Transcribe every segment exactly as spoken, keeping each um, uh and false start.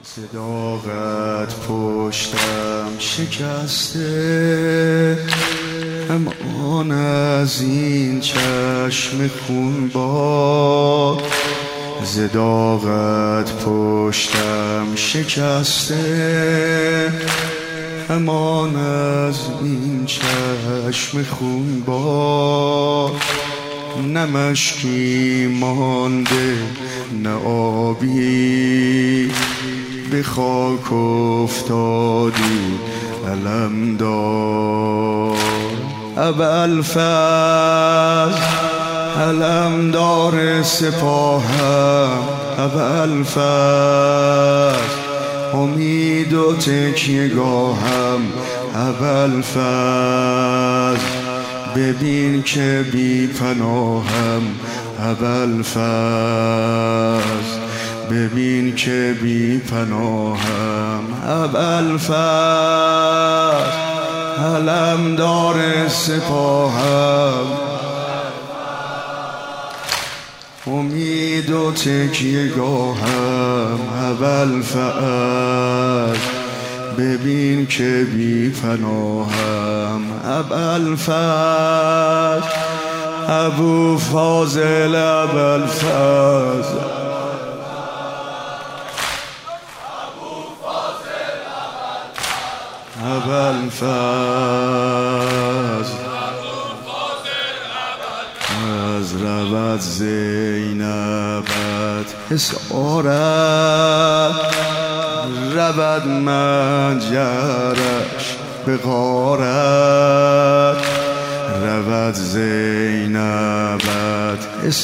صداقت پشتم شکسته، امان از این چشم خون باد. صداقت پشتم شکسته، امان از این چشم خون باد. نه مشکی مانده نه آبی، به خاک افتادی علمدار. ابوالفضل علمدار سپاهم، ابوالفضل امید و تکیه‌گاهم. ابوالفضل ببین که بی پناهم. ابوالفضل ببین که بی پناهم. ابوالفضل علمدار سپاهم، امید و تکیه‌گاهم. ابوالفضل ببین که بی پناهم. ابوالفضل ابوفاضل ابوالفضل ابوالفضل از رود زینبت اسارت، رود منجرش به غارت. رود زینبت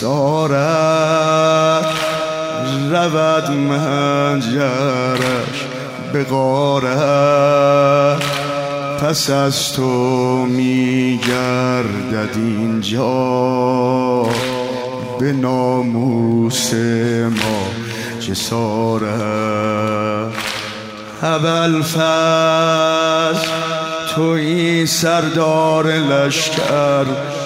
اسارت، رود منجرش به غارت. پس از تو می گردد اینجا، به ناموس ما جسارت. ابوالفضل تویی سردار لشکر.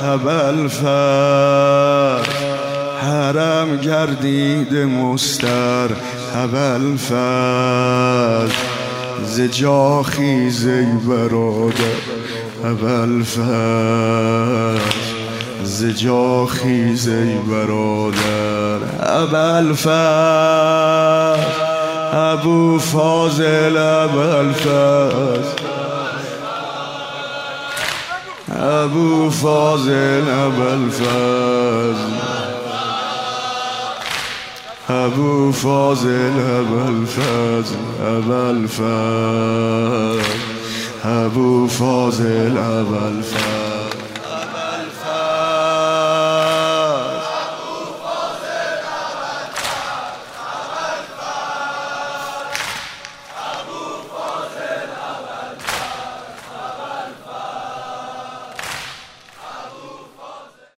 ابوالفضل حرم گردید مستر. ابوالفضل ز جا خیز ای برادر. ابوالفضل ز جا خیز ای برادر. ابوالفضل ابوفاضل ابوالفضل ابوفاضل ابوالفضل ابوفاضل ابوالفضل ابوالفضل ابوفاضل ابوالفضل